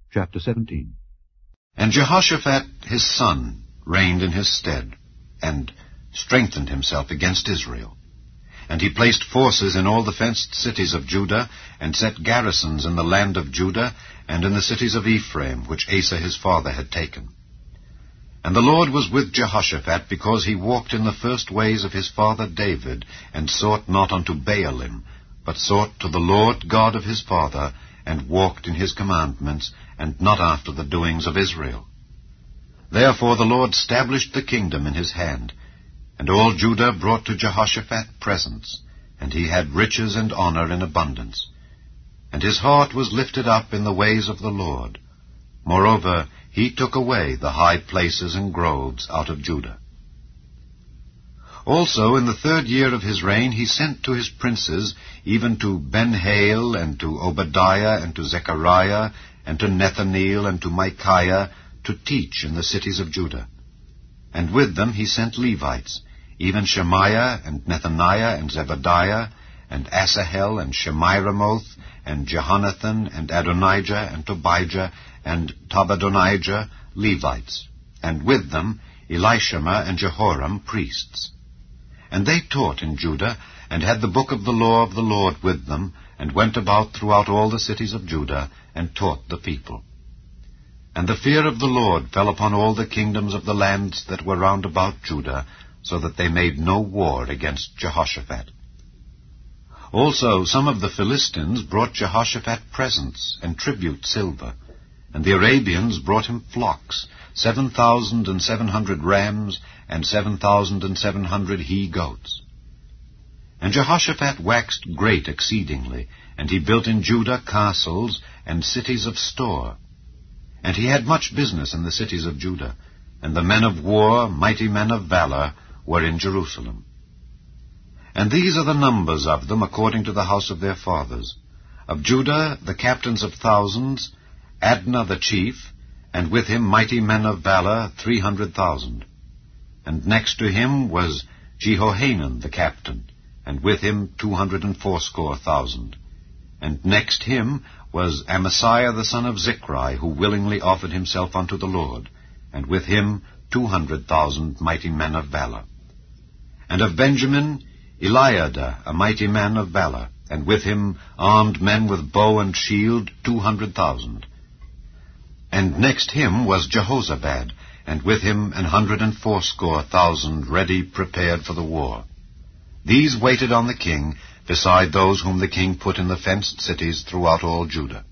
Chapter 17. And Jehoshaphat his son reigned in his stead, and strengthened himself against Israel. And he placed forces in all the fenced cities of Judah, and set garrisons in the land of Judah, and in the cities of Ephraim, which Asa his father had taken. And the Lord was with Jehoshaphat, because he walked in the first ways of his father David, and sought not unto Baalim, but sought to the Lord God of his father, and walked in his commandments, and not after the doings of Israel. Therefore the Lord stablished the kingdom in his hand, and all Judah brought to Jehoshaphat presents, and he had riches and honor in abundance. And his heart was lifted up in the ways of the Lord. Moreover, he took away the high places and groves out of Judah. Also in the 3rd year of his reign he sent to his princes, even to Ben-Hail, and to Obadiah, and to Zechariah, and to Nethaneel, and to Micaiah, to teach in the cities of Judah. And with them he sent Levites, even Shemaiah, and Nethaniah, and Zebadiah, and Asahel, and Shemiramoth, and Jehonathan, and Adonijah, and Tobijah, and Tobadonijah, Levites, and with them Elishama and Jehoram, priests. And they taught in Judah, and had the book of the law of the Lord with them, and went about throughout all the cities of Judah, and taught the people. And the fear of the Lord fell upon all the kingdoms of the lands that were round about Judah, so that they made no war against Jehoshaphat. Also some of the Philistines brought Jehoshaphat presents and tribute silver, and the Arabians brought him flocks, 7,700 rams, and 7,700 he-goats. And Jehoshaphat waxed great exceedingly, and he built in Judah castles and cities of store. And he had much business in the cities of Judah, and the men of war, mighty men of valor, were in Jerusalem. And these are the numbers of them according to the house of their fathers. Of Judah the captains of thousands, Adnah the chief, and with him mighty men of valor 300,000. And next to him was Jehohanan the captain, and with him 280,000. And next him was Amasiah the son of Zichri, who willingly offered himself unto the Lord, and with him 200,000 mighty men of valor. And of Benjamin, Eliada, a mighty man of valor, and with him armed men with bow and shield 200,000. And next him was Jehozabad, and with him 180,000 ready prepared for the war. These waited on the king, beside those whom the king put in the fenced cities throughout all Judah.